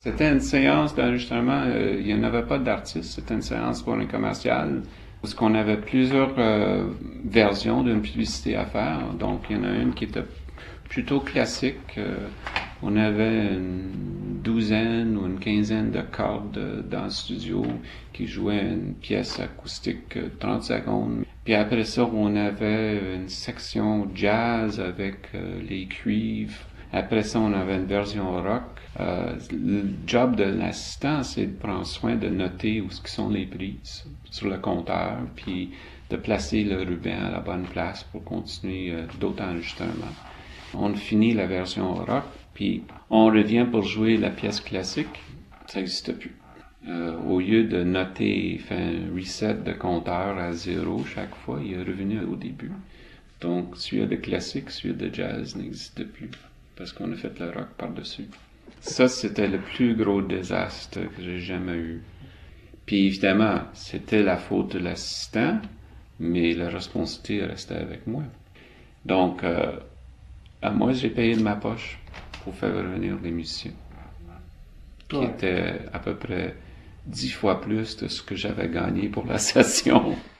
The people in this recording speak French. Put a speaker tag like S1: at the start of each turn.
S1: C'était une séance d'enregistrement, il n'y en avait pas d'artiste, c'était une séance pour un commercial, parce qu'on avait plusieurs versions d'une publicité à faire. Donc, il y en a une qui était plutôt classique. On avait une douzaine ou une quinzaine de cordes dans le studio qui jouaient une pièce acoustique 30 secondes. Puis après ça, on avait une section jazz avec les cuivres. Après ça, on avait une version rock. Le job de l'assistant, c'est de prendre soin de noter où sont les prises sur le compteur, puis de placer le ruban à la bonne place pour continuer d'autres enregistrements. On finit la version rock, puis on revient pour jouer la pièce classique. Ça n'existe plus. Au lieu de noter, faire un reset de compteur à 0 chaque fois, il est revenu au début. Donc, celui de classique, celui de jazz n'existe plus, parce qu'on a fait le rock par-dessus. Ça, c'était le plus gros désastre que j'ai jamais eu. Puis évidemment, c'était la faute de l'assistant, mais la responsabilité restait avec moi. Donc, moi, j'ai payé de ma poche pour faire revenir les musiciens, qui était à peu près 10 fois plus de ce que j'avais gagné pour la session.